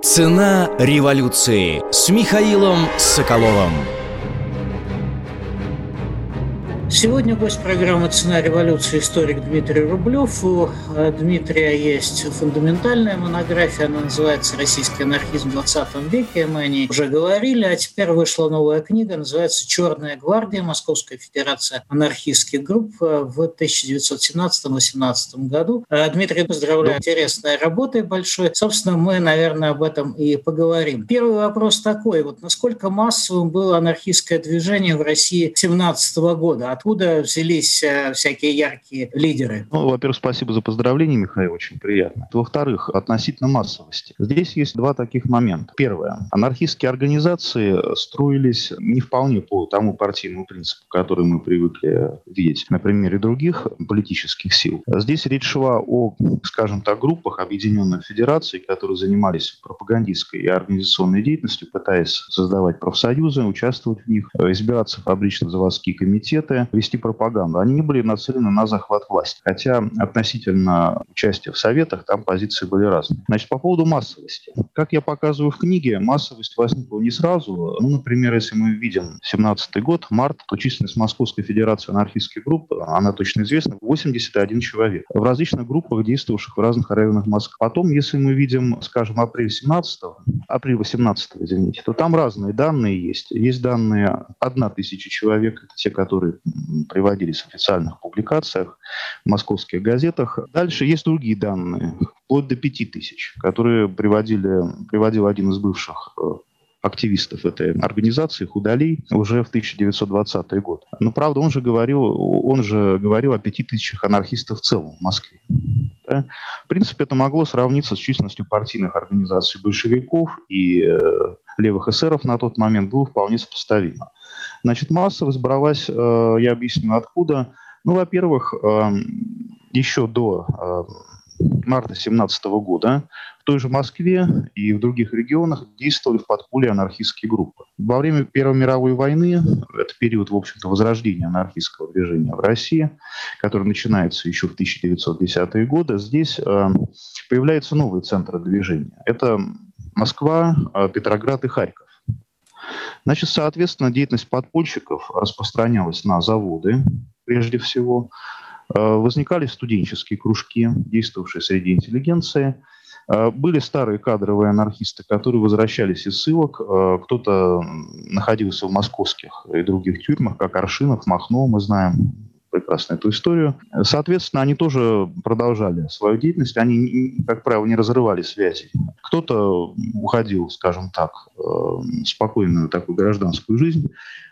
Цена революции с Михаилом Соколовым. Сегодня гость программы «Цена революции» историк Дмитрий Рублев. У Дмитрия есть фундаментальная монография, она называется «Российский анархизм в 20 веке». Мы о ней уже говорили, а теперь вышла новая книга, называется «Черная гвардия. Московская федерация анархистских групп» в 1917-18 году. Дмитрий, поздравляю, интересной работой большой. Собственно, мы, наверное, об этом и поговорим. Первый вопрос такой. Вот насколько массовым было анархистское движение в России 1917 года? Откуда взялись всякие яркие лидеры? Во-первых, спасибо за поздравления, Михаил, очень приятно. Во-вторых, относительно массовости. Здесь есть два таких момента. Первое. Анархистские организации строились не вполне по тому партийному принципу, который мы привыкли видеть на примере других политических сил. Здесь речь шла о, скажем так, группах, объединенных в федерации, которые занимались пропагандистской и организационной деятельностью, пытаясь создавать профсоюзы, участвовать в них, избираться в фабрично-заводские комитеты, вести пропаганду. Они не были нацелены на захват власти. Хотя относительно участия в советах там позиции были разные. Значит, по поводу массовости. Как я показываю в книге, массовость возникла не сразу. Например, если мы видим 17-й год, март, то численность Московской федерации анархистских групп, она точно известна, 81 человек. В различных группах, действовавших в разных районах Москвы. Потом, если мы видим, скажем, апрель 18-го, извините, то там разные данные есть. Есть данные 1000 человек, это те, которые приводились в официальных публикациях в московских газетах. Дальше есть другие данные, вплоть до 5000, которые приводил один из бывших активистов этой организации, Худолей, уже в 1920 год. Но, правда, он же говорил о 5000 анархистов в целом в Москве. Да? В принципе, это могло сравниться с численностью партийных организаций большевиков и левых эсеров на тот момент, было вполне сопоставимо. Значит, массовость бралась, я объясню откуда. Во-первых, еще до марта 2017 года в той же Москве и в других регионах действовали в подполье анархистские группы. Во время Первой мировой войны, это период, в общем-то, возрождения анархистского движения в России, который начинается еще в 1910-е годы, здесь появляются новые центры движения. Это Москва, Петроград и Харьков. Значит, соответственно, деятельность подпольщиков распространялась на заводы, прежде всего. Возникали студенческие кружки, действовавшие среди интеллигенции. Были старые кадровые анархисты, которые возвращались из ссылок. Кто-то находился в московских и других тюрьмах, как Аршинов, Махно, мы знаем прекрасно эту историю. Соответственно, они тоже продолжали свою деятельность. Они, как правило, не разрывали связи. Кто-то уходил, скажем так, в спокойную такую гражданскую жизнь,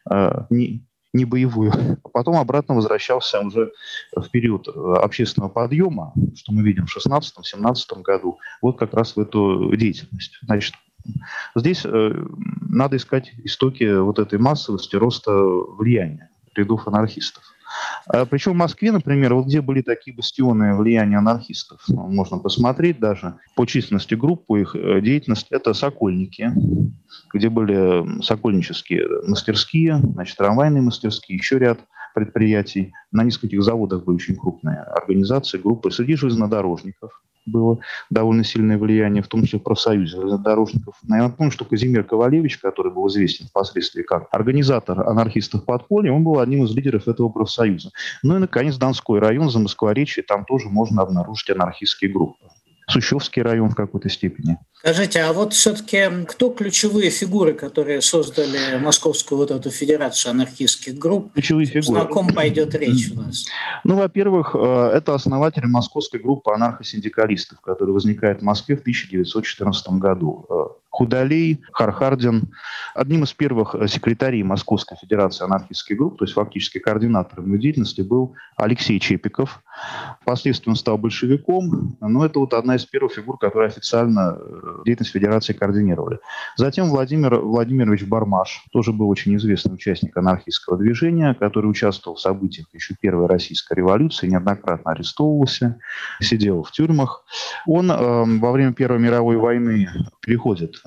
не боевую, а потом обратно возвращался уже в период общественного подъема, что мы видим в 2016-2017 году, вот как раз в эту деятельность. Значит, здесь надо искать истоки вот этой массовости, роста влияния рядов анархистов. Причем в Москве, например, вот где были такие бастионы влияния анархистов, можно посмотреть даже по численности групп, по их деятельности, это Сокольники, где были сокольнические мастерские, значит, трамвайные мастерские, еще ряд предприятий. На нескольких заводах были очень крупные организации, группы. Среди железнодорожников было довольно сильное влияние, в том числе в профсоюзе железнодорожников. Я напомню, что Казимир Ковалевич, который был известен впоследствии как организатор анархистов подполья, он был одним из лидеров этого профсоюза. Ну и, наконец, Донской район, Замоскворечье, там тоже можно обнаружить анархистские группы. Сущевский район в какой-то степени. Скажите, а вот все-таки кто ключевые фигуры, которые создали Московскую вот эту федерацию анархистских групп? Ключевые фигуры. О ком пойдет речь у нас? Во-первых, это основатель Московской группы анархосиндикалистов, которая возникает в Москве в 1914 году. Худолей, Хархардин. Одним из первых секретарей Московской федерации анархистских групп, то есть фактически координатором его деятельности, был Алексей Чепиков. Впоследствии он стал большевиком, но это вот одна из первых фигур, которые официально деятельность федерации координировали. Затем Владимир Владимирович Бармаш, тоже был очень известный участник анархистского движения, который участвовал в событиях еще Первой Российской революции, неоднократно арестовывался, сидел в тюрьмах. Он во время Первой мировой войны переходит в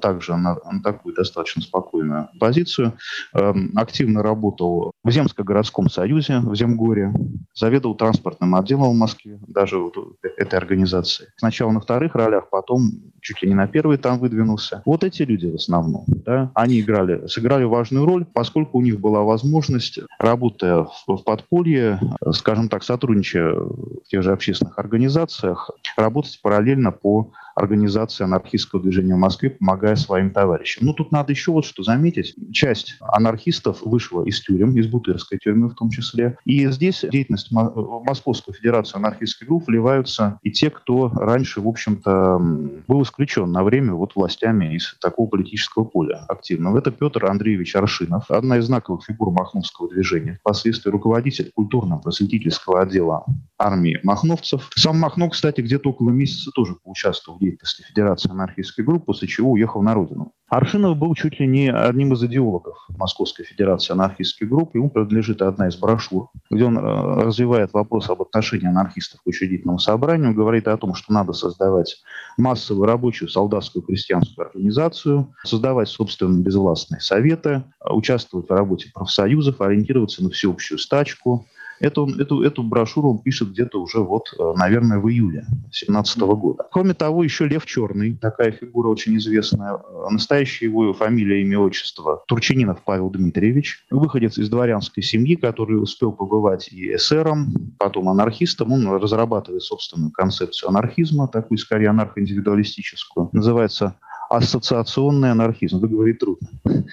также на такую достаточно спокойную позицию. Активно работал в Земско-городском союзе, в Земгоре, заведовал транспортным отделом в Москве, даже вот этой организации. Сначала на вторых ролях, потом чуть ли не на первый там выдвинулся. Вот эти люди в основном, да, они сыграли важную роль, поскольку у них была возможность, работая в подполье, скажем так, сотрудничая в тех же общественных организациях, работать параллельно по организации анархистского движения в Москве, помогая своим товарищам. Тут надо еще вот что заметить. Часть анархистов вышла из тюрем, из Бутырской тюрьмы в том числе. И здесь в деятельность Московской Федерации анархистских групп вливаются и те, кто раньше, в общем-то, был исключен на время властями из такого политического поля активного. Это Петр Андреевич Аршинов, одна из знаковых фигур махновского движения, впоследствии руководитель культурно-просветительского отдела армии махновцев. Сам Махно, кстати, где-то около месяца тоже поучаствовал в деятельности Федерации анархистских групп, после чего уехал на родину. Аршинов был чуть ли не одним из идеологов Московской Федерации анархистских групп. Ему принадлежит одна из брошюр, где он развивает вопрос об отношении анархистов к учредительному собранию, говорит о том, что надо создавать массовую рабочую, солдатскую, крестьянскую организацию, создавать собственные безвластные советы, участвовать в работе профсоюзов, ориентироваться на всеобщую стачку. Эту брошюру он пишет где-то уже, наверное, в июле 2017 года. Кроме того, еще Лев Черный, такая фигура очень известная. Настоящая его фамилия, имя, отчество Турчининов Павел Дмитриевич, выходец из дворянской семьи, который успел побывать и эсером, потом анархистом. Он разрабатывает собственную концепцию анархизма, такую скорее анархоиндивидуалистическую. Называется ассоциационный анархизм. Выговорить трудно.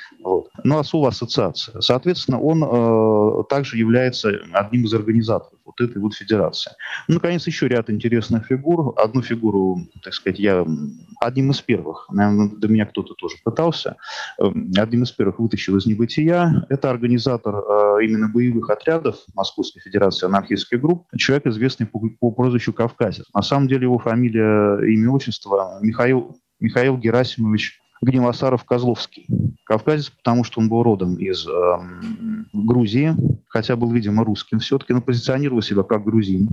А слово ассоциация. Соответственно, он также является одним из организаторов этой федерации. Наконец, еще ряд интересных фигур. Одну фигуру, так сказать, я одним из первых, наверное, до меня кто-то тоже пытался, одним из первых вытащил из небытия. Это организатор именно боевых отрядов Московской Федерации анархистских групп, человек, известный по прозвищу Кавказец. На самом деле его фамилия, имя, отчество Михаил Герасимович Гнилосаров-Козловский. Кавказец, потому что он был родом из Грузии, хотя был, видимо, русским все-таки, но позиционировал себя как грузин.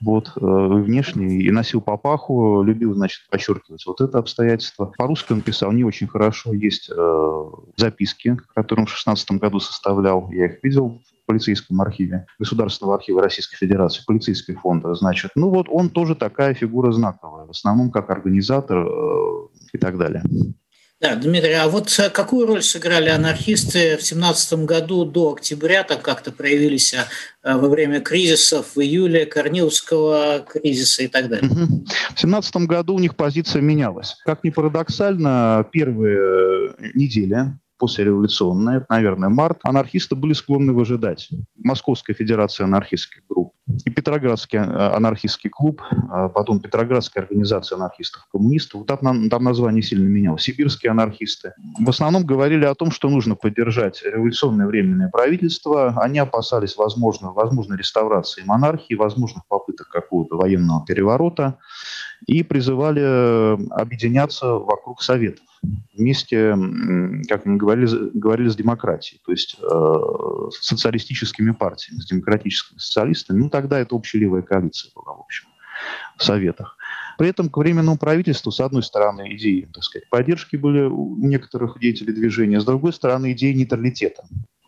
Внешне, и носил папаху, любил, подчеркивать это обстоятельство. По-русски он писал не очень хорошо. Есть записки, которые он в 2016 году составлял. Я их видел в полицейском архиве, Государственного архива Российской Федерации, полицейский фонд, он тоже такая фигура знаковая, в основном как организатор и так далее. Да, Дмитрий, а какую роль сыграли анархисты в 2017 году до октября, так как-то проявились во время кризисов в июле, Корниловского кризиса и так далее? В 2017 году у них позиция менялась. Как ни парадоксально, первые недели послереволюционная, это, наверное, март, анархисты были склонны выжидать. Московская Федерация анархистских групп и Петроградский анархистский клуб, потом Петроградская организация анархистов-коммунистов, там название сильно менялось, сибирские анархисты. В основном говорили о том, что нужно поддержать революционное временное правительство. Они опасались возможной реставрации монархии, возможных попыток какого-то военного переворота и призывали объединяться вокруг советов. Вместе, как они говорили, с демократией, то есть с социалистическими партиями, с демократическими социалистами. Тогда это общелевая коалиция была, в общем, в Советах. При этом к Временному правительству, с одной стороны, идеи, поддержки были у некоторых деятелей движения, с другой стороны, идеи нейтралитета.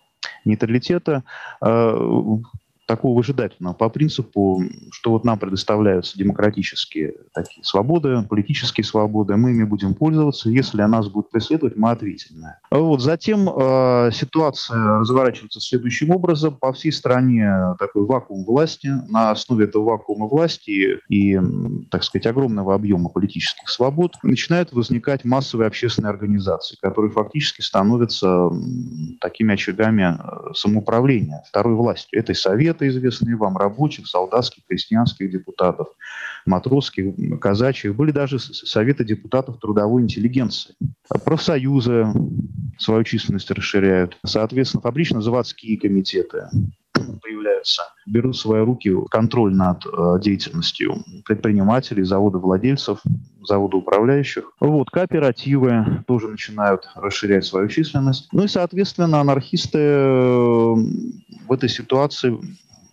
Такого выжидательного, по принципу, что нам предоставляются демократические такие свободы, политические свободы, мы ими будем пользоваться, если нас будут преследовать, мы ответим на это. Затем ситуация разворачивается следующим образом. По всей стране такой вакуум власти. На основе этого вакуума власти и, огромного объема политических свобод начинают возникать массовые общественные организации, которые фактически становятся такими очагами самоуправления, второй властью. Это и советы, известные вам, рабочих, солдатских, крестьянских депутатов, матросских, казачьих. Были даже советы депутатов трудовой интеллигенции. Профсоюзы свою численность расширяют. Соответственно, фабрично-заводские комитеты появляются, берут в свои руки контроль над деятельностью предпринимателей, заводовладельцев, заводоуправляющих. Кооперативы тоже начинают расширять свою численность. И, соответственно, анархисты в этой ситуации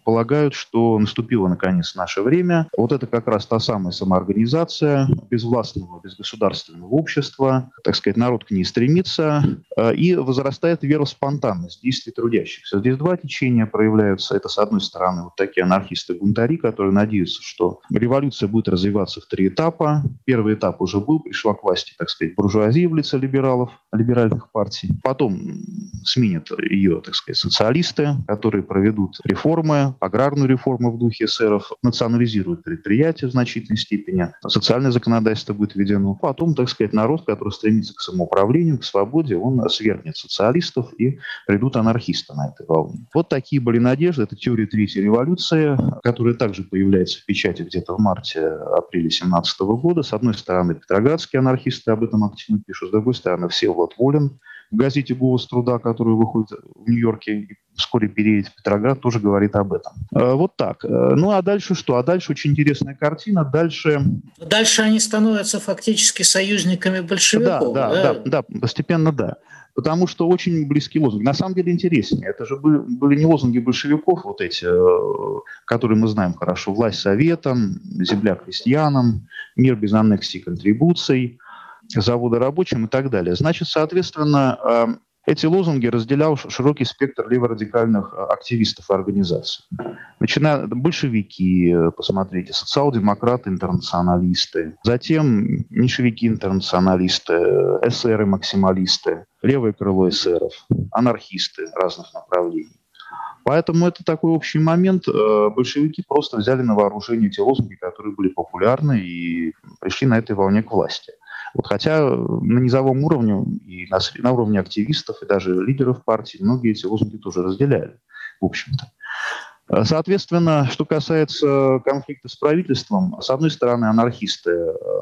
полагают, что наступило наконец наше время. Вот это как раз та самая самоорганизация безвластного, безгосударственного общества. Так сказать, народ к ней стремится, и возрастает вера в спонтанность действий трудящихся. Здесь два течения проявляются. Это, с одной стороны, вот такие анархисты-бунтари, которые надеются, что революция будет развиваться в 3 этапа. Первый этап уже был, пришла к власти, так сказать, буржуазия в лице либералов, либеральных партий. Потом сменят ее, так сказать, социалисты, которые проведут реформы, аграрную реформу в духе эсеров, национализируют предприятия в значительной степени, социальное законодательство будет введено. Потом, так сказать, народ, который стремится к самоуправлению, к свободе, он свергнет социалистов и придут анархисты на этой волне. Вот такие были надежды. Это теория Третьей революции, которая также появляется в печати где-то в марте-апреле 1917 года. С одной стороны, петроградские анархисты об этом активно пишут, с другой стороны, Всеволод Волин в газете «Голос труда», которая выходит в Нью-Йорке и вскоре переедет в Петроград, тоже говорит об этом. Вот так. Ну а дальше что? А дальше очень интересная картина. Дальше они становятся фактически союзниками большевиков. Да, постепенно да. Потому что очень близкие лозунги. На самом деле интереснее. Это же были не лозунги большевиков, вот эти, которые мы знаем хорошо. Власть советам, земля крестьянам, мир без аннексий и контрибуций, заводы рабочим и так далее. Значит, соответственно, эти лозунги разделял широкий спектр леворадикальных активистов и организаций. Начиная большевики, посмотрите, социал-демократы, интернационалисты, затем меньшевики-интернационалисты, эсеры-максималисты, левое крыло эсеров, анархисты разных направлений. Поэтому это такой общий момент. Большевики просто взяли на вооружение те лозунги, которые были популярны, и пришли на этой волне к власти. Вот хотя на низовом уровне, и на уровне активистов, и даже лидеров партии, многие эти лозунги тоже разделяли, в общем-то. Соответственно, что касается конфликта с правительством, с одной стороны, анархисты,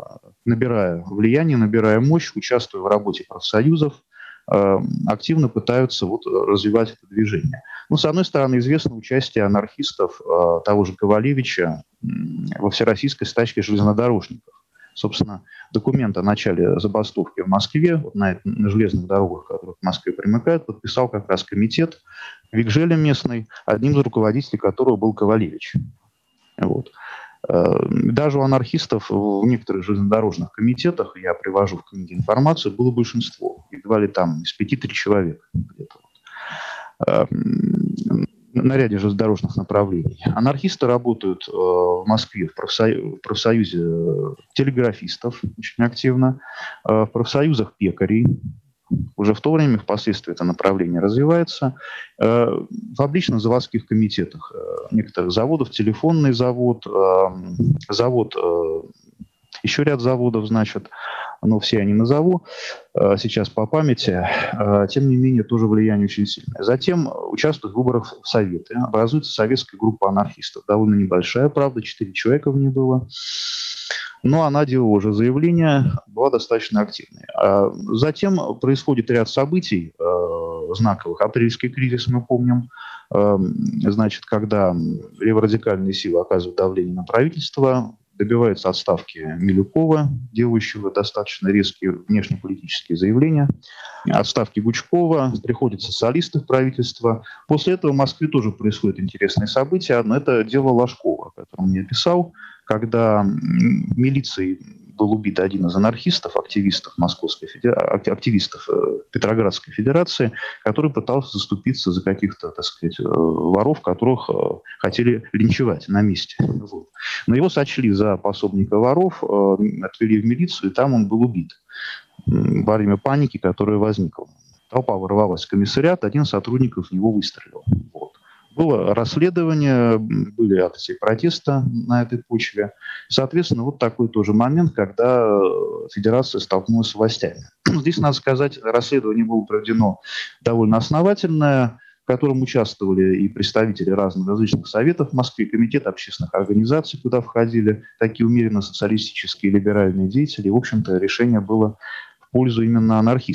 набирая влияние, набирая мощь, участвуя в работе профсоюзов, активно пытаются развивать это движение. Ну, с одной стороны, известно участие анархистов того же Ковалевича во всероссийской стачке железнодорожников. Собственно, документ о начале забастовки в Москве, на железных дорогах, которые к Москве примыкают, подписал как раз комитет Викжеля местный, одним из руководителей которого был Ковалевич. Вот. Даже у анархистов в некоторых железнодорожных комитетах, я привожу в книге информацию, было большинство. Едва ли там из 5-3 человек где-то. На ряде железнодорожных направлений. Анархисты работают в Москве в профсоюзе телеграфистов очень активно, в профсоюзах пекарей. Уже в то время, впоследствии это направление развивается. В фабрично-заводских комитетах некоторых заводов, телефонный завод, еще ряд заводов, значит, но все они назову сейчас по памяти, тем не менее, тоже влияние очень сильное. Затем участвуют в выборах в Советы. Образуется советская группа анархистов. Довольно небольшая, правда, 4 человека в ней было. Но она делала уже заявление, была достаточно активной. Затем происходит ряд событий знаковых. Апрельский кризис, мы помним. Значит, когда леворадикальные силы оказывают давление на правительство, добивается отставки Милюкова, делающего достаточно резкие внешнеполитические заявления, отставки Гучкова, приходят социалисты в правительство. После этого в Москве тоже происходят интересные события. Одно – это дело Ложкова, о котором я писал, когда милицией был убит один из анархистов, активистов Петроградской Федерации, который пытался заступиться за каких-то, так сказать, воров, которых хотели линчевать на месте. Вот. Но его сочли за пособника воров, отвели в милицию, и там он был убит во время паники, которая возникла. Толпа ворвалась в комиссариат, один из сотрудников в него выстрелил. Вот. Было расследование, были акции протеста на этой почве. Соответственно, вот такой тоже момент, когда федерация столкнулась с властями. Здесь, надо сказать, расследование было проведено довольно основательное, в котором участвовали и представители разных советов в Москве, комитет общественных организаций, куда входили такие умеренно социалистические и либеральные деятели. И, в общем-то, решение было в пользу именно анархистов.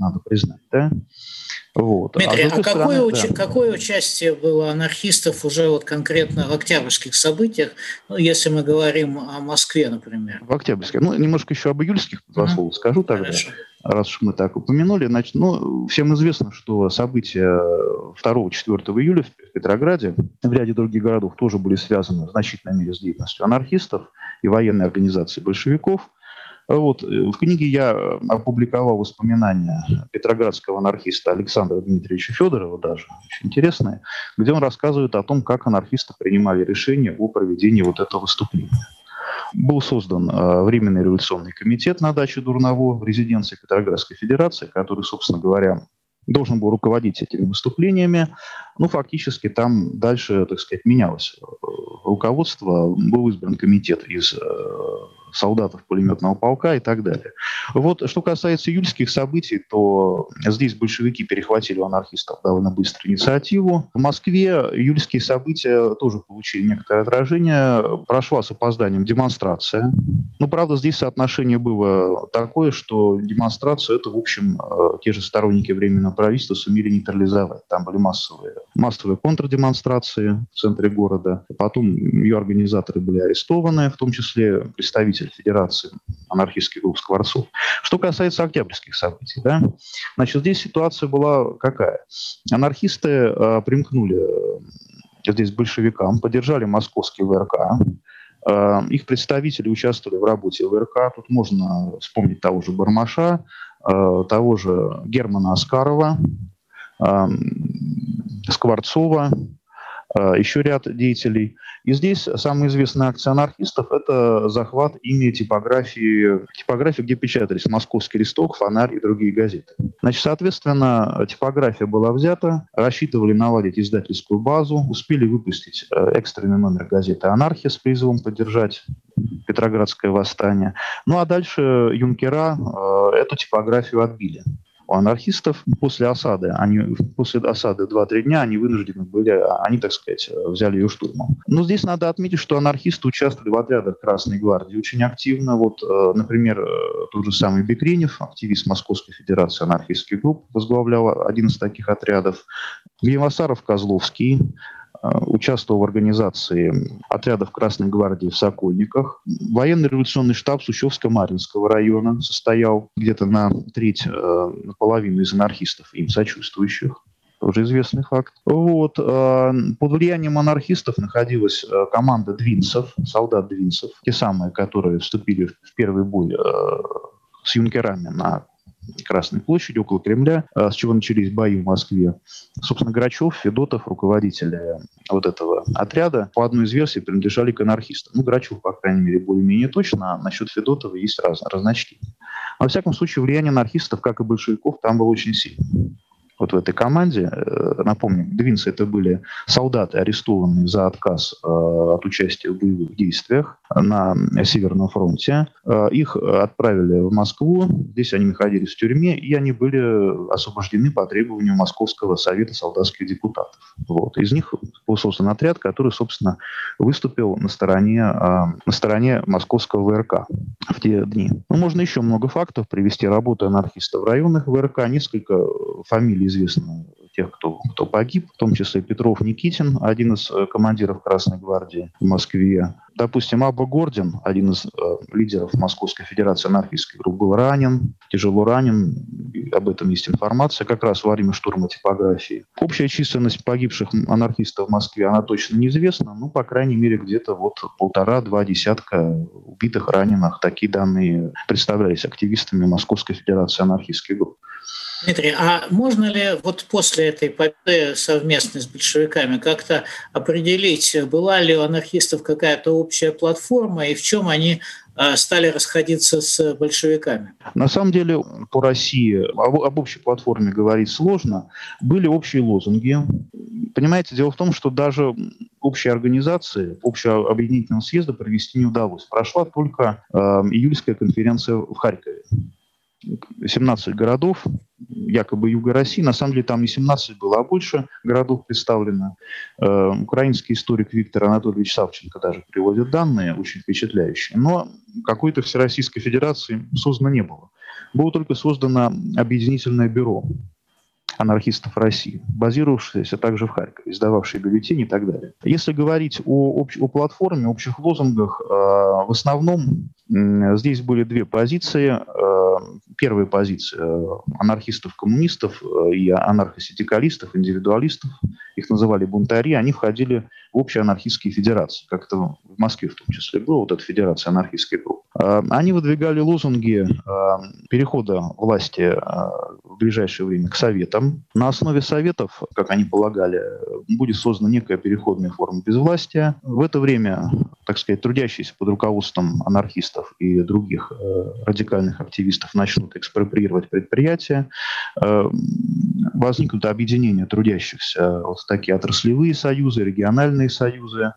надо признать, да? Вот. Дмитрий, какое участие было анархистов уже вот конкретно в октябрьских событиях, ну, если мы говорим о Москве, например? В октябрьских. Ну, немножко еще об июльских два слова скажу тогда. Хорошо. Раз уж мы так упомянули. Значит, всем известно, что события 2-4 июля в Петрограде и в ряде других городов тоже были связаны в значительной мере с деятельностью анархистов и военной организации большевиков. Вот. В книге я опубликовал воспоминания петроградского анархиста Александра Дмитриевича Федорова, даже очень интересные, где он рассказывает о том, как анархисты принимали решение о проведении вот этого выступления. Был создан Временный революционный комитет на даче Дурново в резиденции Петроградской Федерации, который, собственно говоря, должен был руководить этими выступлениями. Фактически там дальше, так сказать, менялось руководство. Был избран комитет из солдатов пулеметного полка и так далее. Вот, что касается июльских событий, то здесь большевики перехватили у анархистов довольно быстро инициативу. В Москве июльские события тоже получили некоторое отражение. Прошла с опозданием демонстрация. Правда, здесь соотношение было такое, что демонстрацию это, в общем, те же сторонники Временного правительства сумели нейтрализовать. Там были массовые контрдемонстрации в центре города. Потом ее организаторы были арестованы, в том числе представители Федерации анархистских групп Скворцов. Что касается октябрьских событий, да, значит, здесь ситуация была какая? Анархисты примкнули здесь к большевикам, поддержали московский ВРК. Их представители участвовали в работе ВРК. Тут можно вспомнить того же Бармаша, того же Германа Оскарова, Скворцова, еще ряд деятелей. И здесь самая известная акция анархистов – это захват ими типографии, где печатались «Московский листок», «Фонарь» и другие газеты. Значит, соответственно, типография была взята, рассчитывали наладить издательскую базу, успели выпустить экстренный номер газеты «Анархия» с призывом поддержать Петроградское восстание. А дальше юнкера эту типографию отбили. У анархистов после осады 2-3 дня они вынуждены были, так сказать, взяли ее штурмом. Но здесь надо отметить, что анархисты участвовали в отрядах Красной гвардии очень активно. Вот, например, тот же самый Бекренев, активист Московской Федерации анархистских групп, возглавлял один из таких отрядов. Геймасаров-Козловский участвовал в организации отрядов Красной гвардии в Сокольниках. Военный революционный штаб Сущевско-Маринского района состоял где-то наполовину из анархистов, им сочувствующих. Тоже известный факт. Вот. Под влиянием анархистов находилась команда двинцев, солдат-двинцев, те самые, которые вступили в первый бой с юнкерами на Красной площади, около Кремля, с чего начались бои в Москве. Собственно, Грачев, Федотов, руководители вот этого отряда, по одной из версий принадлежали к анархистам. Грачев, по крайней мере, более-менее точно, а насчет Федотова есть разночтения. Во всяком случае, влияние анархистов, как и большевиков, там было очень сильно. Вот в этой команде, напомню, двинцы это были солдаты, арестованные за отказ от участия в боевых действиях на Северном фронте. Их отправили в Москву, здесь они находились в тюрьме, и они были освобождены по требованию Московского совета солдатских депутатов. Вот. Из них был создан отряд, который, собственно, выступил на стороне Московского ВРК в те дни. Можно еще много фактов привести. Работы анархистов в районных ВРК, несколько фамилий известно тех, кто погиб, в том числе Петров Никитин, один из командиров Красной гвардии в Москве. Допустим, Абба Гордин, один из лидеров Московской Федерации анархистских групп, был ранен, тяжело ранен. Об этом есть информация как раз во время штурма типографии. Общая численность погибших анархистов в Москве, она точно неизвестна, по крайней мере, где-то 1,5-2 десятка убитых, раненых. Такие данные представлялись активистами Московской Федерации анархистских групп. Дмитрий, а можно ли после этой победы совместной с большевиками как-то определить, была ли у анархистов какая-то общая платформа и в чем они стали расходиться с большевиками? На самом деле по России об общей платформе говорить сложно. Были общие лозунги. Понимаете, дело в том, что даже общей организации, общего объединительного съезда провести не удалось. Прошла только июльская конференция в Харькове. 17 городов, якобы Юга России. На самом деле там не 17 было, а больше городов представлено. Украинский историк Виктор Анатольевич Савченко даже приводит данные, очень впечатляющие. Но какой-то Всероссийской Федерации создано не было. было только создано объединительное бюро анархистов России, базировавшиеся также в Харькове, издававшие бюллетени и так далее. Если говорить о платформе, общих лозунгах, в основном здесь были две позиции. Первая позиция анархистов-коммунистов и анархосиндикалистов, индивидуалистов, их называли бунтари, они входили в общие анархистские федерации, как это в Москве в том числе было, вот эта федерация анархистских групп. Они выдвигали лозунги перехода власти в ближайшее время к советам. На основе советов, как они полагали, будет создана некая переходная форма безвластия. В это время, так сказать, трудящиеся под руководством анархистов и других радикальных активистов начнут экспроприировать предприятия. Возникнут объединения трудящихся, вот такие отраслевые союзы, региональные союзы.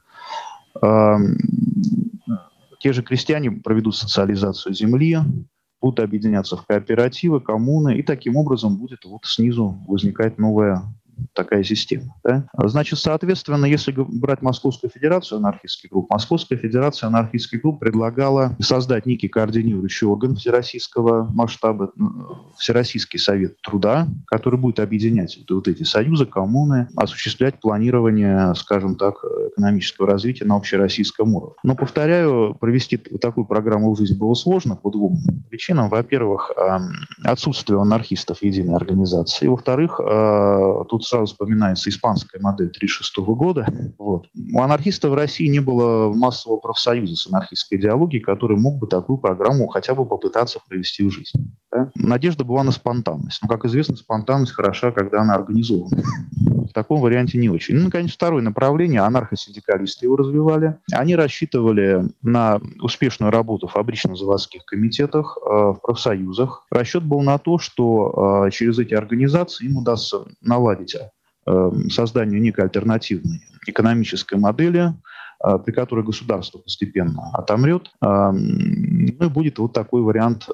Те же крестьяне проведут социализацию земли, будут объединяться в кооперативы, коммуны, и таким образом будет вот снизу возникать новая такая система. Да? Значит, соответственно, если брать Московскую Федерацию анархистских групп, Московская Федерация анархистских групп предлагала создать некий координирующий орган всероссийского масштаба, Всероссийский совет труда, который будет объединять вот эти союзы, коммуны, осуществлять планирование, скажем так, экономического развития на общероссийском уровне. Но, повторяю, провести такую программу в жизнь было сложно по двум причинам. Во-первых, отсутствие анархистов в единой организации. Во-вторых, тут сразу вспоминается испанская модель 1936 года. Вот. У анархистов в России не было массового профсоюза с анархистской идеологией, который мог бы такую программу хотя бы попытаться провести в жизнь. Да? Надежда была на спонтанность. Но, как известно, спонтанность хороша, когда она организована. В таком варианте не очень. Ну, наконец, второе направление. Анархосиндикалисты его развивали. Они рассчитывали на успешную работу в фабрично-заводских комитетах, в профсоюзах. Расчет был на то, что через эти организации им удастся наладить создание некой альтернативной экономической модели, при которой государство постепенно отомрет. И будет вот такой вариант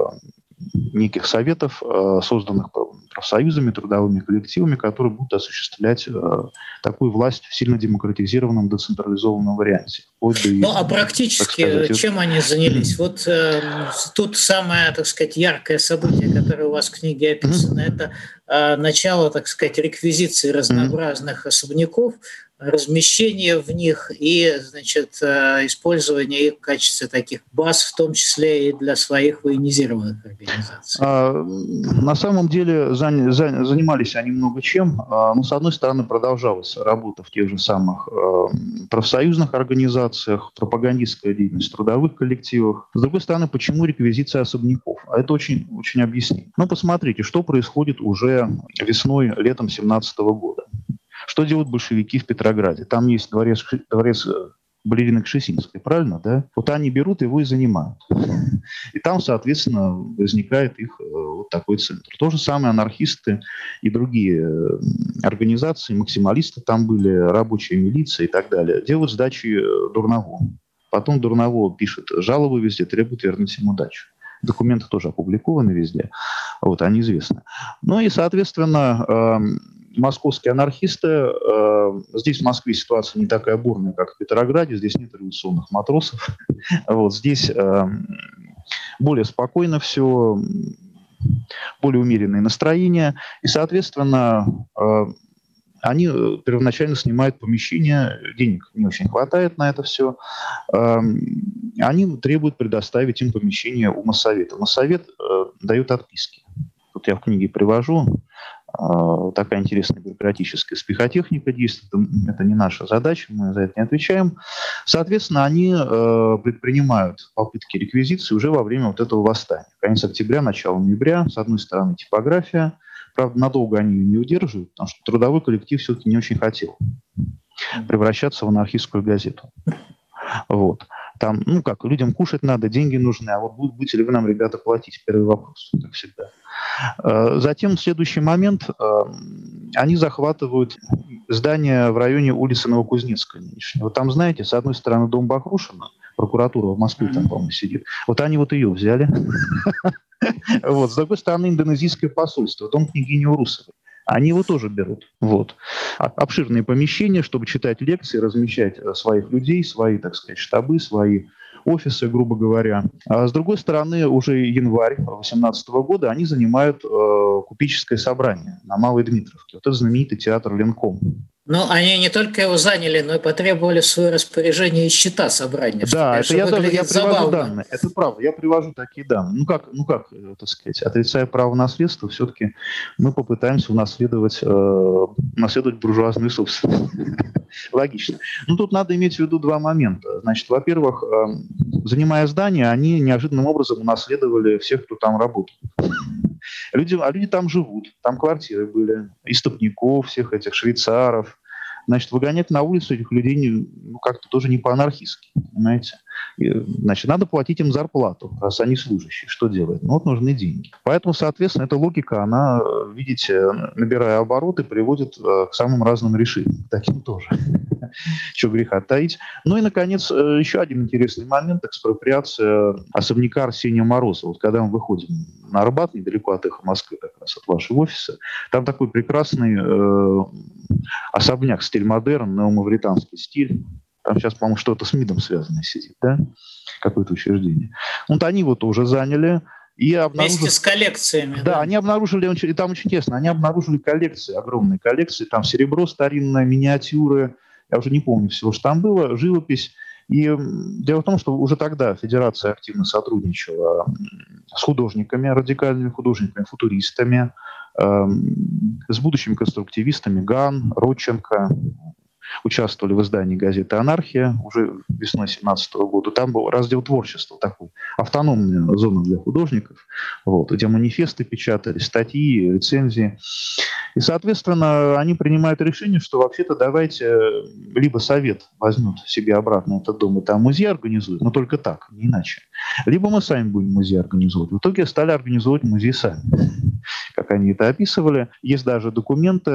неких советов, созданных профсоюзами, трудовыми коллективами, которые будут осуществлять такую власть в сильно демократизированном, децентрализованном варианте. Ну, а практически чем они занялись? Вот тут самое, так сказать, яркое событие, которое у вас в книге описано, это начало, так сказать, реквизиции разнообразных особняков, размещение в них и, значит, использование их в качестве таких баз, в том числе и для своих военизированных организаций. На самом деле занимались они много чем. Но, с одной стороны, продолжалась работа в тех же самых профсоюзных организациях, пропагандистская деятельность в трудовых коллективах. С другой стороны, почему реквизиция особняков? А это очень, очень объяснимо. Ну, посмотрите, что происходит уже весной, летом 2017 года. Что делают большевики в Петрограде? Там есть дворец балерины Кшесинской, правильно, да? Вот они берут его и занимают. И там, соответственно, возникает их вот такой центр. То же самое анархисты и другие организации, максималисты там были, рабочая милиция и так далее, делают сдачи Дурново. Потом Дурново пишет жалобы везде, требует вернуть ему дачу. Документы тоже опубликованы везде, вот, они известны. Ну и, соответственно, московские анархисты, здесь в Москве ситуация не такая бурная, как в Петрограде, здесь нет революционных матросов, вот, здесь более спокойно все, более умеренное настроение, и, соответственно, они первоначально снимают помещение, денег не очень хватает на это все. Они требуют предоставить им помещение у Моссовета. Моссовет дает отписки. Тут я в книге привожу. Такая интересная бюрократическая спихотехника действует. Это не наша задача, мы за это не отвечаем. Соответственно, они предпринимают попытки реквизиции уже во время вот этого восстания. Конец октября, начало ноября. С одной стороны, типография. Правда, надолго они ее не удерживают, потому что трудовой коллектив все-таки не очень хотел превращаться в анархистскую газету. Вот. Там, ну как, людям кушать надо, деньги нужны, а вот будете ли вы нам, ребята, платить? Первый вопрос, как всегда. Затем, в следующий момент, они захватывают здание в районе улицы Новокузнецкой. Вот там, знаете, с одной стороны дом Бахрушина, прокуратура в Москве там, по-моему, сидит. Вот они вот ее взяли. Вот. С другой стороны, индонезийское посольство, дом княгини Урусовой. Они его тоже берут. Вот. Обширные помещения, чтобы читать лекции, размещать своих людей, свои, так сказать, штабы, свои офисы, грубо говоря. А с другой стороны, уже январь 2018 года они занимают купеческое собрание на Малой Дмитровке. Вот это знаменитый театр Ленком. Но они не только его заняли, но и потребовали в свое распоряжение и счета собрания. Да, это я привожу забавно. данные. Это правда, я привожу такие данные. Ну как, так сказать, отрицая право наследства, все-таки мы попытаемся унаследовать буржуазную собственность. Логично. Ну тут надо иметь в виду два момента. Значит, во-первых, занимая здание, они неожиданным образом унаследовали всех, кто там работал. Люди там живут, там квартиры были, истопников, всех этих швейцаров. Значит, выгонять на улицу этих людей как-то тоже не по-анархистски, понимаете? Значит, надо платить им зарплату, раз они служащие. Что делать? Ну, вот нужны деньги. Поэтому, соответственно, эта логика, она, видите, набирая обороты, приводит к самым разным решениям. Таким тоже. Чего греха таить. Ну и, наконец, еще один интересный момент – экспроприация особняка Арсения Морозова. Вот когда мы выходим на Арбат, недалеко от эхо Москвы, как раз от вашего офиса, там такой прекрасный особняк, стиль модерн, неомавританский стиль. Там сейчас, по-моему, что-то с МИДом связанное сидит, да? Какое-то учреждение. Вот они вот уже заняли. И вместе с коллекциями. Да, они обнаружили, и там очень тесно, они обнаружили коллекции, огромные коллекции, там серебро старинное, миниатюры, я уже не помню всего, что там было, живопись. И дело в том, что уже тогда Федерация активно сотрудничала с художниками, радикальными художниками, футуристами, с будущими конструктивистами Ган, Родченко. Участвовали в издании газеты «Анархия» уже весной 2017 года. Там был раздел творчества такой, автономная зона для художников, вот, где манифесты печатали, статьи, рецензии. И, соответственно, они принимают решение, что вообще-то давайте либо совет возьмет себе обратно этот дом и там музей организует, но только так, не иначе. Либо мы сами будем музей организовывать. В итоге стали организовывать музей сами, как они это описывали. Есть даже документы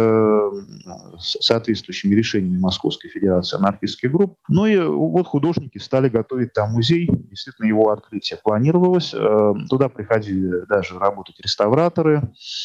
с соответствующими решениями Московской Федерации анархистских групп. Ну и вот художники стали готовить там музей. Действительно, его открытие планировалось. Туда приходили даже работать реставраторы,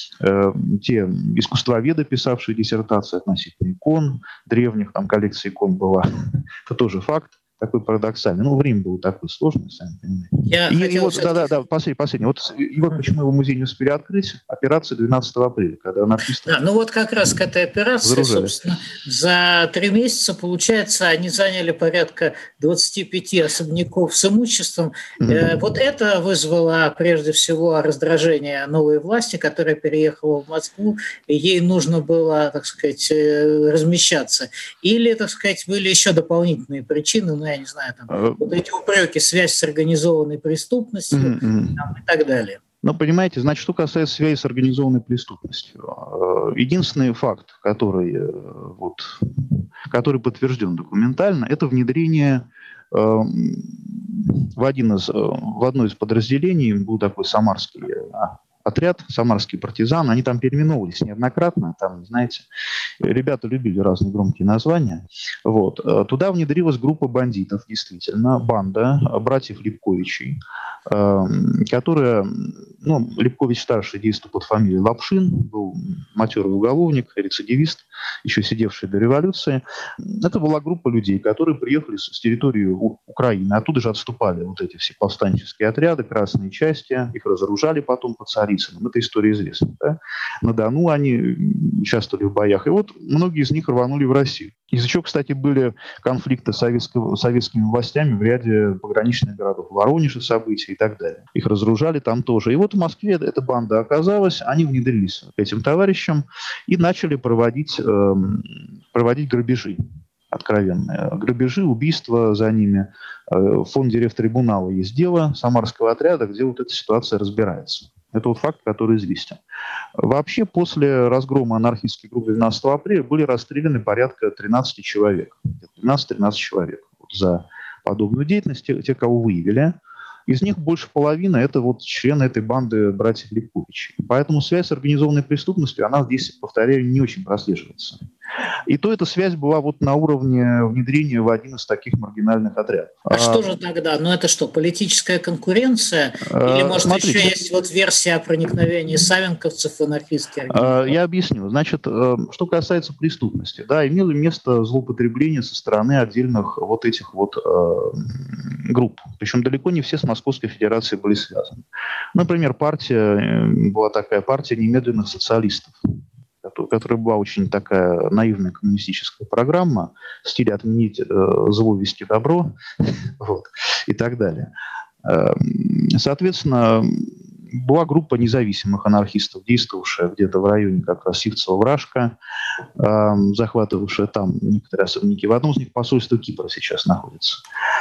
те искусствоведы, писавшие диссертации относительно икон древних, там коллекция икон была. Это тоже факт. Такой парадоксальный. Ну, время было такое сложное, сами понимаете. И вот, да, последний. И вот почему его музей не успели открыть. Операция 12 апреля, когда анархисты... Да, ну вот как раз к этой операции, собственно, за 3 месяца, получается, они заняли порядка 25 особняков с имуществом. Вот это вызвало, прежде всего, раздражение новой власти, которая переехала в Москву, и ей нужно было, так сказать, размещаться. Или, так сказать, были еще дополнительные причины, я не знаю, там, вот эти упреки, связь с организованной преступностью там, и так далее. Ну, понимаете, значит, что касается связи с организованной преступностью, единственный факт, который подтвержден документально, это внедрение в одно из подразделений, был такой самарский отряд, самарские партизаны, они там переименовывались неоднократно, там, знаете, ребята любили разные громкие названия. Вот. Туда внедрилась группа бандитов, действительно, банда братьев Липковичей, которая, Липкович-старший действовал под фамилией Лапшин, был матерый уголовник, рецидивист, еще сидевший до революции. Это была группа людей, которые приехали с территории Украины, оттуда же отступали вот эти все повстанческие отряды, красные части, их разоружали потом под Царицыным. Эта история известна. Да? На Дону они участвовали в боях. И вот многие из них рванули в Россию. Из-за чего, кстати, были конфликты с советскими властями в ряде пограничных городов. В Воронеже события и так далее. Их разоружали там тоже. И вот в Москве эта банда оказалась, они внедрились к этим товарищам и начали проводить грабежи. Откровенные грабежи, убийства за ними. В фонде Ревтрибунала есть дело Самарского отряда, где вот эта ситуация разбирается. Это вот факт, который известен. Вообще, после разгрома анархистской группы 12 апреля были расстреляны порядка 13 человек. 12-13 человек за подобную деятельность, те, кого выявили. Из них больше половины – это вот члены этой банды братьев Липковичей. Поэтому связь с организованной преступностью, она здесь, повторяю, не очень прослеживается. И то эта связь была вот на уровне внедрения в один из таких маргинальных отрядов. А что же тогда? Ну это что, политическая конкуренция? Или, может, Смотрите, еще есть вот версия о проникновении савенковцев в анархистские организации? я объясню. Значит, что касается преступности, да, имело место злоупотребление со стороны отдельных вот этих вот групп. Причем далеко не все с Московской Федерацией были связаны. Например, была такая партия немедленных социалистов, которая была очень такая наивная коммунистическая программа в стиле «отменить зло, вести добро» вот, и так далее. Соответственно, была группа независимых анархистов, действовавшая где-то в районе как раз Сивцева-Вражка, захватывавшая там некоторые особняки. В одном из них посольство Кипра сейчас находится.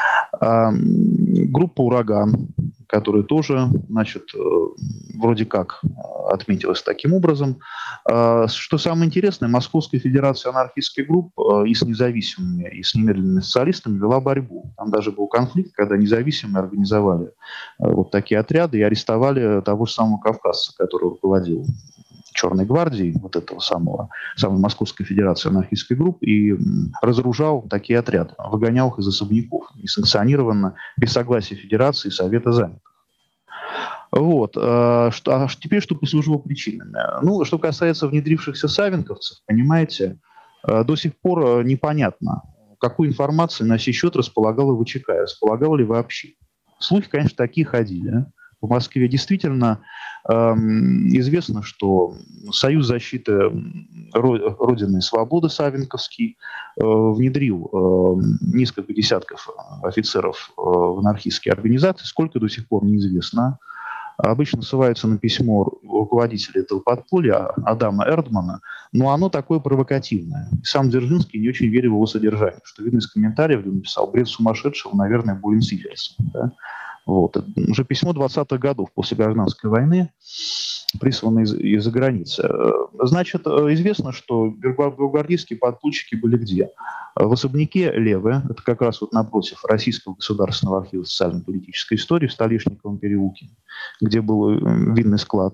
Группа «Ураган», которая тоже, значит, вроде как отметилась таким образом. Что самое интересное, Московская Федерация анархистских групп и с независимыми, и с немедленными социалистами вела борьбу. Там даже был конфликт, когда независимые организовали вот такие отряды и арестовали того же самого кавказца, который руководил Черной гвардией, вот этого самой Московской Федерации анархистских групп, и разоружал такие отряды, выгонял их из особняков, несанкционированно, без согласия Федерации и Совета занятых. Вот. Теперь, что послужило причинами. Ну, что касается внедрившихся савенковцев, понимаете, до сих пор непонятно, какой информацией на сей счет располагала ВЧК, располагала ли вообще. Слухи, конечно, такие ходили. В Москве действительно известно, что Союз защиты Родины и Свободы Савенковский внедрил несколько десятков офицеров в анархистские организации. Сколько до сих пор неизвестно. Обычно ссылаются на письмо руководителя этого подполья Адама Эрдмана, но оно такое провокативное. Сам Дзержинский не очень верил в его содержание, что видно из комментариев, где он написал: бред сумасшедшего, наверное, болен сифилисом. Да? Вот. Уже письмо 20-х годов после гражданской войны, прислано из-за границы. Значит, известно, что белогвардейские подпольщики были где? В особняке Левы, это как раз вот напротив Российского государственного архива социально-политической истории в Столешниковом переулке, где был винный склад.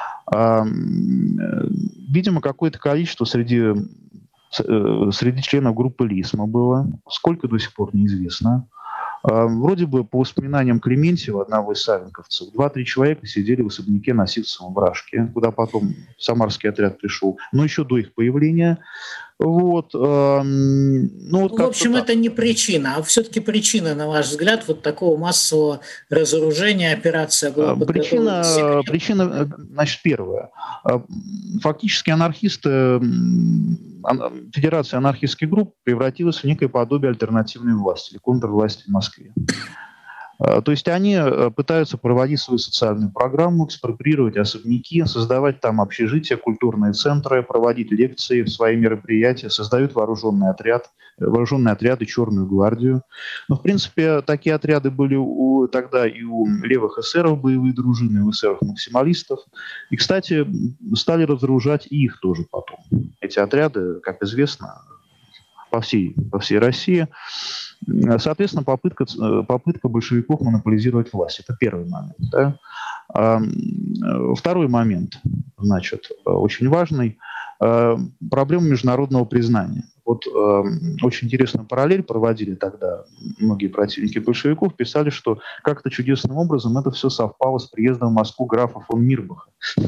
Видимо, какое-то количество среди членов группы Лисма было. Сколько до сих пор неизвестно. Вроде бы, по воспоминаниям Клементьева, одного из савенковцев, 2-3 человека сидели в особняке на Сивцевом-Вражке, куда потом самарский отряд пришел, но еще до их появления. Вот. Вот в общем, это не причина, а все-таки причина, на ваш взгляд, вот такого массового разоружения, операция была подготовлена? Причина, значит, первая. Фактически анархисты, Федерация анархистских групп превратилась в некое подобие альтернативной власти или контрвласти в Москве. То есть они пытаются проводить свою социальную программу, экспроприировать особняки, создавать там общежития, культурные центры, проводить лекции, свои мероприятия, создают вооруженные отряды, Черную гвардию. Но, в принципе, такие отряды были тогда и у левых эсеров, боевые дружины, и у эсеров-максималистов. И, кстати, стали разоружать и их тоже потом. Эти отряды, как известно, по всей России. Соответственно, попытка большевиков монополизировать власть. Это первый момент. Да? Второй момент, значит, очень важный. Проблема международного признания. Вот очень интересную параллель проводили тогда многие противники большевиков, писали, что как-то чудесным образом это все совпало с приездом в Москву графа фон Мирбаха.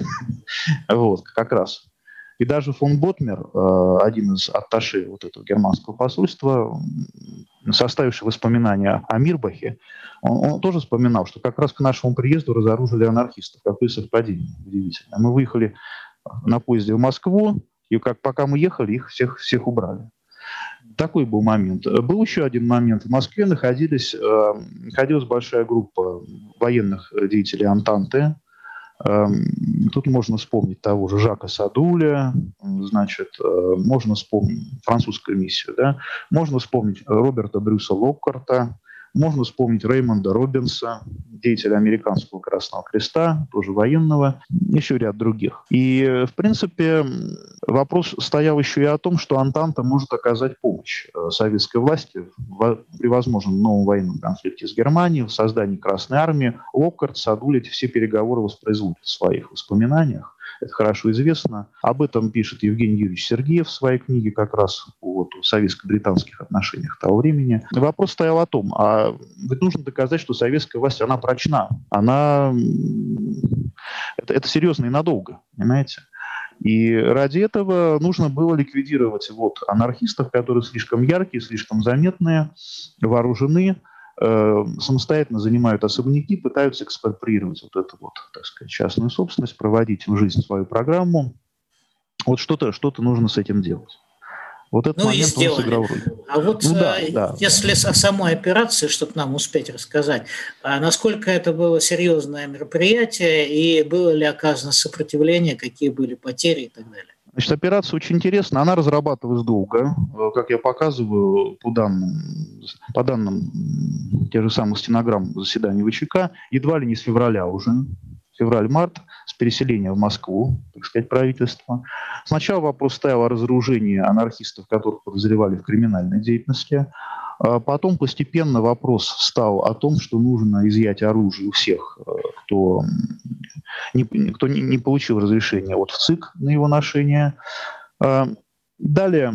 Вот, как раз. И даже фон Ботмер, один из атташе вот этого германского посольства, составивший воспоминания о Мирбахе, он тоже вспоминал, что как раз к нашему приезду разоружили анархистов. Какое совпадение удивительно. Мы выехали на поезде в Москву, и пока мы ехали, их всех убрали. Такой был момент. Был еще один момент. В Москве находилась большая группа военных деятелей Антанты. Тут можно вспомнить того же Жака Садуля, значит, можно вспомнить французскую миссию, да? Можно вспомнить Роберта Брюса Локкарта, можно вспомнить Реймонда Робинса, деятеля Американского Красного Креста, тоже военного, еще ряд других. И, в принципе, вопрос стоял еще и о том, что Антанта может оказать помощь советской власти при возможном новом военном конфликте с Германией, в создании Красной Армии. Локкарт, Садуль эти все переговоры воспроизводят в своих воспоминаниях. это хорошо известно. Об этом пишет Евгений Юрьевич Сергеев в своей книге как раз о советско-британских отношениях того времени. Вопрос стоял о том, ведь нужно доказать, что советская власть, она прочна, это серьезно и надолго, понимаете? И ради этого нужно было ликвидировать анархистов, которые слишком яркие, слишком заметные, вооружены, самостоятельно занимают особняки, пытаются экспроприировать эту так сказать, частную собственность, проводить в жизнь свою программу. Что-то нужно с этим делать. Этот момент он сыграл роль. Если о самой операции что-то нам успеть рассказать, насколько это было серьезное мероприятие и было ли оказано сопротивление, какие были потери и так далее? Значит, операция очень интересна. Она разрабатывалась долго. Как я показываю, по данным тех же самых стенограмм заседаний ВЧК, едва ли не с февраля уже, февраль-март, с переселения в Москву, так сказать, правительства. Сначала вопрос стоял о разоружении анархистов, которых подозревали в криминальной деятельности. Потом постепенно вопрос встал о том, что нужно изъять оружие у всех, кто не получил разрешения от ВЦИК на его ношение. Далее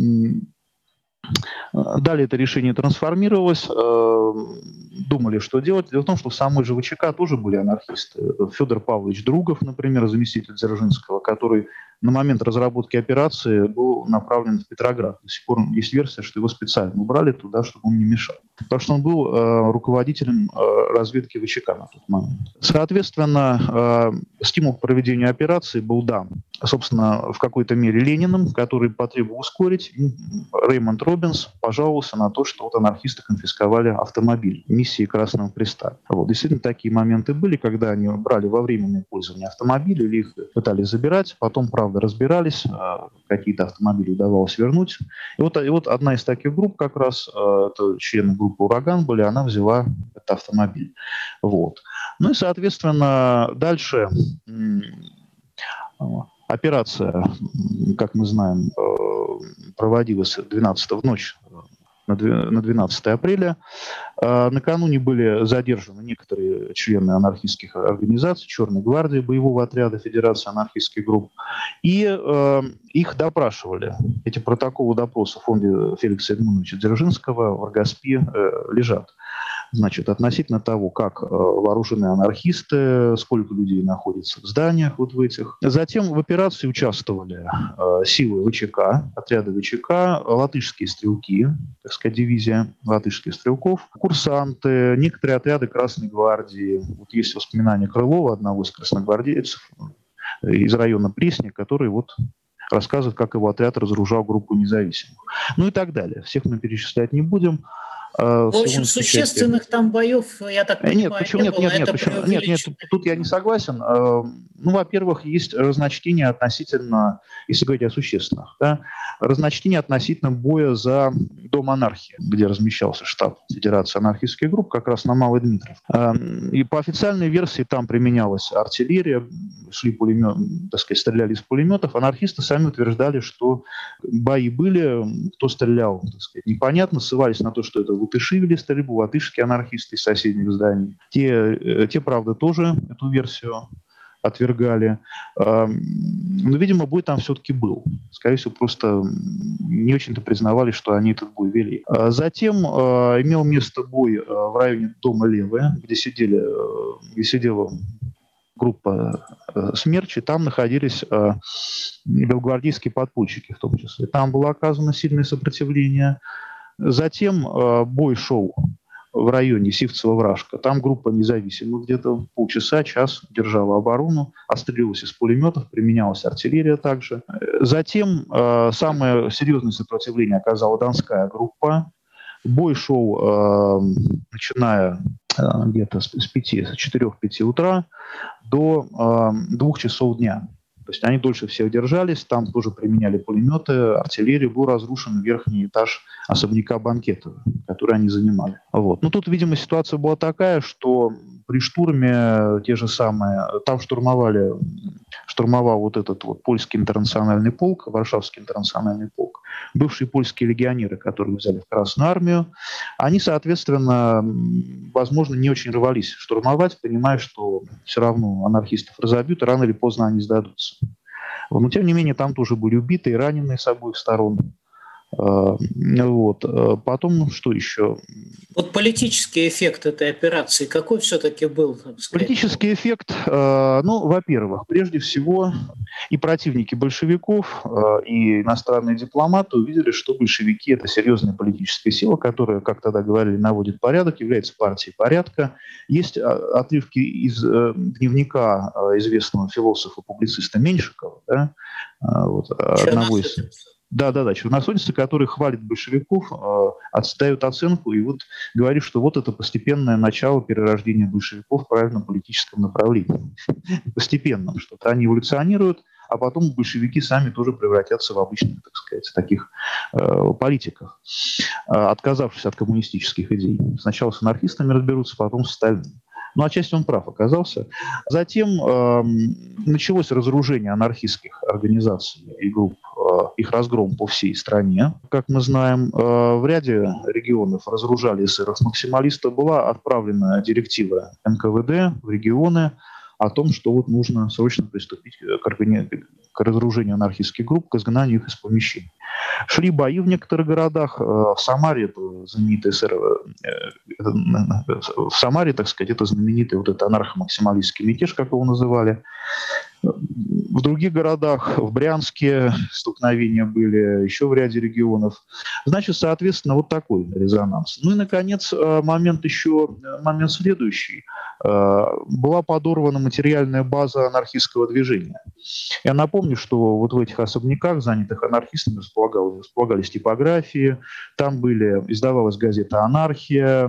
это решение трансформировалось. Думали, что делать. Дело в том, что в самой же ВЧК тоже были анархисты. Федор Павлович Другов, например, заместитель Дзержинского, который на момент разработки операции был направлен в Петроград. До сих пор есть версия, что его специально убрали туда, чтобы он не мешал. Потому что он был руководителем разведки ВЧК на тот момент. Соответственно, стимул к проведению операции был дан, собственно, в какой-то мере Лениным, который потребовал ускорить. Реймонд Робинс пожаловался на то, что анархисты конфисковали автомобиль миссии Красного Креста. Действительно, такие моменты были, когда они брали во временное пользование автомобили или их пытались забирать, потом, правда, разбирались, какие-то автомобили удавалось вернуть. И вот одна из таких групп, как раз, это члены группы «Ураган» были, она взяла этот автомобиль. Ну и, соответственно, дальше операция, как мы знаем, проводилась в ночь на 12 апреля. Накануне были задержаны некоторые члены анархистских организаций, Черной гвардии, боевого отряда Федерации анархистских групп, и их допрашивали. Эти протоколы допроса в фонде Феликса Эдмундовича Дзержинского в Аргоспе лежат. Значит, относительно того, как вооружены анархисты, сколько людей находится в зданиях в этих. Затем в операции участвовали силы ВЧК, отряды ВЧК, латышские стрелки, так сказать, дивизия латышских стрелков, курсанты, некоторые отряды Красной гвардии. Есть воспоминания Крылова, одного из красногвардейцев из района Пресни, который рассказывает, как его отряд разоружал группу независимых. Ну и так далее. Всех мы перечислять не будем. В общем, существенных там боев, я так понимаю, Нет, тут я не согласен. Во-первых, есть разночтение относительно, если говорить о существенных, разночтение относительно боя за Дом анархии, где размещался штаб Федерации анархистских групп, как раз на Малой Дмитровке. И по официальной версии там применялась артиллерия, шли пулеметы, так сказать, стреляли из пулеметов. Анархисты сами утверждали, что бои были, кто стрелял, так сказать, непонятно, ссылались на то, что это латыши вели стрельбу, латышские анархисты из соседних зданий. Те, правда, тоже эту версию отвергали. Но, видимо, бой там все-таки был. Скорее всего, просто не очень-то признавали, что они этот бой вели. Затем имел место бой в районе дома Левая, где сидела группа «Смерч», и там находились белогвардейские подпольщики в том числе. Там было оказано сильное сопротивление. Затем бой шел в районе Сивцево-Вражка. Там группа независимых где-то полчаса, час держала оборону, отстреливалась из пулеметов, применялась артиллерия также. Затем самое серьезное сопротивление оказала Донская группа. Бой шел, начиная где-то с 4-5 утра до 2 часов дня. То есть они дольше всех держались, там тоже применяли пулеметы, артиллерию, был разрушен верхний этаж особняка Банкетова, который они занимали. Но тут, видимо, ситуация была такая, что при штурме те же самые, там штурмовал этот польский интернациональный полк, Варшавский интернациональный полк. бывшие польские легионеры, которые взяли в Красную армию, они, соответственно, возможно, не очень рвались штурмовать, понимая, что все равно анархистов разобьют, и рано или поздно они сдадутся. Но, тем не менее, там тоже были убиты и раненые с обоих сторон. Вот. Потом, что еще? Вот политический эффект этой операции, какой все-таки был? Политический эффект, ну, во-первых, прежде всего, и противники большевиков, и иностранные дипломаты увидели, что большевики – это серьезная политическая сила, которая, как тогда говорили, наводит порядок, является партией порядка. Есть отрывки из дневника известного философа-публициста Меньшикова, да, вот, одного из... Да, черносотенцы, который хвалит большевиков, отстают оценку и вот говорит, что вот это постепенное начало перерождения большевиков в правильном политическом направлении. Постепенном, что-то они эволюционируют, а потом большевики сами тоже превратятся в обычных, так сказать, таких политиков, отказавшись от коммунистических идей. Сначала с анархистами разберутся, потом с остальными. Ну, отчасти он прав оказался. Затем началось разоружение анархистских организаций и групп, их разгром по всей стране. Как мы знаем, в ряде регионов разоружали эсеров-максималистов. Была отправлена директива НКВД в регионы о том, что вот нужно срочно приступить к разоружению анархистских групп, к изгнанию их из помещений. Шли бои в некоторых городах. В Самаре, это знаменитый в Самаре, так сказать, это знаменитый вот этот анархо-максималистский мятеж, как его называли. В других городах, в Брянске столкновения были, еще в ряде регионов. Значит, соответственно, вот такой резонанс. Ну и, наконец, момент следующий. Была подорвана материальная база анархистского движения. Я напомню, что вот в этих особняках, занятых анархистами, располагались типографии, там издавалась газета «Анархия»,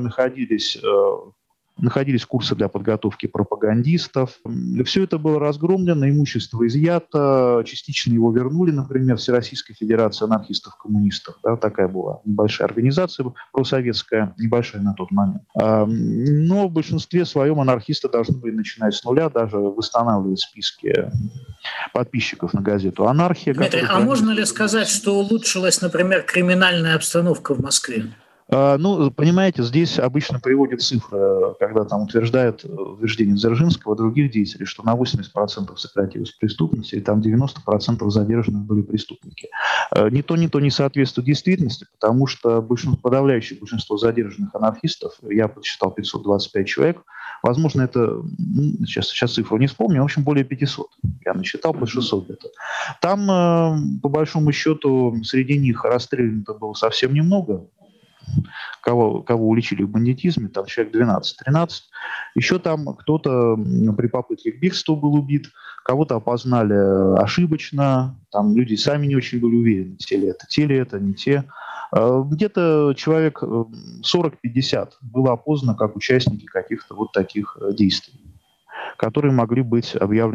находились курсы для подготовки пропагандистов. Все это было разгромлено, имущество изъято, частично его вернули, например, Всероссийская Федерация анархистов-коммунистов. Да, такая была небольшая организация просоветская, небольшая на тот момент. Но в большинстве своем анархисты должны были начинать с нуля, даже восстанавливать списки подписчиков на газету «Анархия». Дмитрий, а можно ли сказать, что улучшилась, например, криминальная обстановка в Москве? Ну, понимаете, здесь обычно приводят цифры, когда там утверждают утверждение Дзержинского, других деятелей, что на 80% сократилась преступность, и там 90% задержанных были преступники. Ни то не соответствует действительности, потому что подавляющее большинство задержанных анархистов, я подсчитал 525 человек, возможно, это, сейчас цифру не вспомню, в общем, более 500. Я насчитал под 600 где-то. Там, по большому счету, среди них расстреляно было совсем немного, кого уличили в бандитизме, там человек 12-13. Еще там кто-то при попытке к бегству был убит, кого-то опознали ошибочно, там люди сами не очень были уверены, те ли это, не те. Где-то человек 40-50 было опознано как участники каких-то вот таких действий, которые могли быть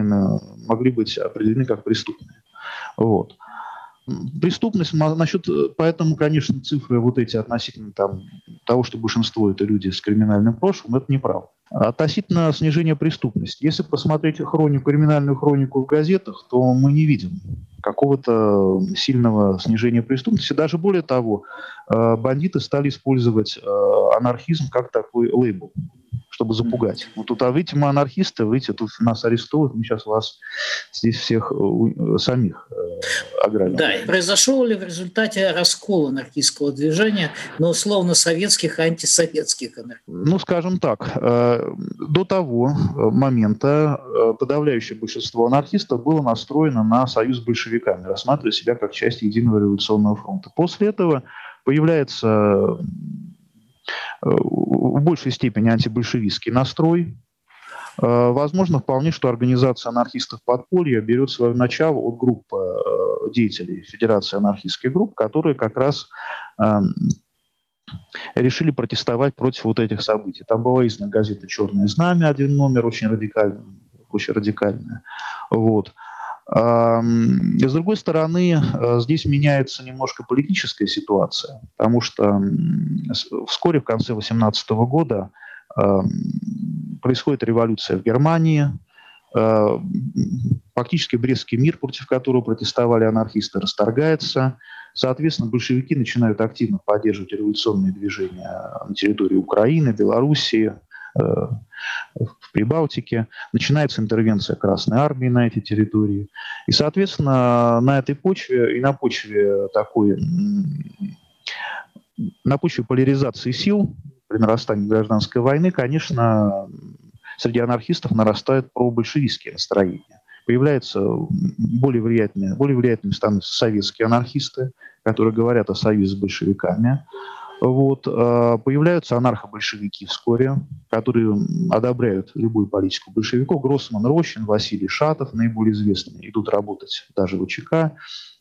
определены как преступные. Вот. Преступность, поэтому, конечно, цифры вот эти относительно того, что большинство это люди с криминальным прошлым, это неправда. Относительно снижения преступности. Если посмотреть криминальную хронику в газетах, то мы не видим какого-то сильного снижения преступности. Даже более того, бандиты стали использовать анархизм как такой лейбл, чтобы запугать. Вот тут, выйти мы анархисты, тут нас арестуют, мы сейчас вас здесь всех самих ограбим. Да, и произошел ли в результате раскол анархистского движения на условно-советских и антисоветских анархистов? Ну, скажем так, до того момента подавляющее большинство анархистов было настроено на союз с большевиками, рассматривая себя как часть единого революционного фронта. После этого появляется в большей степени антибольшевистский настрой. Возможно, вполне, что организация анархистов подполья берет свое начало от группы деятелей Федерации анархистских групп, которые как раз решили протестовать против вот этих событий. Там была издана газета «Черное знамя», один номер, очень радикальная. Вот. С другой стороны, здесь меняется немножко политическая ситуация, потому что вскоре, в конце 18 года, происходит революция в Германии, Фактически Брестский мир, против которого протестовали анархисты, расторгается. Соответственно, большевики начинают активно поддерживать революционные движения на территории Украины, Белоруссии, в Прибалтике. Начинается интервенция Красной Армии на эти территории. И, соответственно, на этой почве и на почве поляризации сил при нарастании гражданской войны, конечно, среди анархистов нарастают пробольшевистские настроения. Появляются более влиятельными становятся советские анархисты, которые говорят о союзе с большевиками. Появляются анархо-большевики вскоре, которые одобряют любую политику большевиков. Гроссман, Рощин, Василий Шатов, наиболее известные, идут работать даже в ЧК,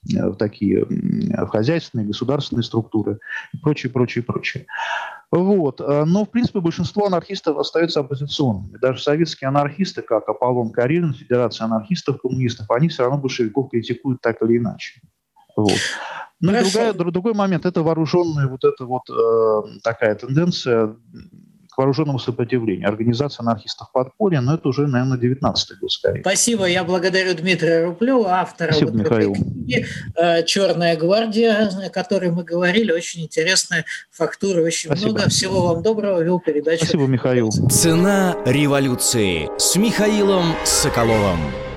в хозяйственные, государственные структуры и прочее. Но, в принципе, большинство анархистов остаются оппозиционными. Даже советские анархисты, как Аполлон Карелин, Федерация анархистов-коммунистов, они все равно большевиков критикуют так или иначе. Ну и другой момент – это вооруженная такая тенденция к вооруженному сопротивлению. Организация анархистов подполья, но это уже, наверное, 19-й год скорее. Спасибо. Я благодарю Дмитрия Рублева, автора Михаил. Книги «Черная гвардия», о которой мы говорили. Очень интересная фактура, очень много. Всего вам доброго. Вел передачу. Спасибо, Михаил. «Цена революции» с Михаилом Соколовым.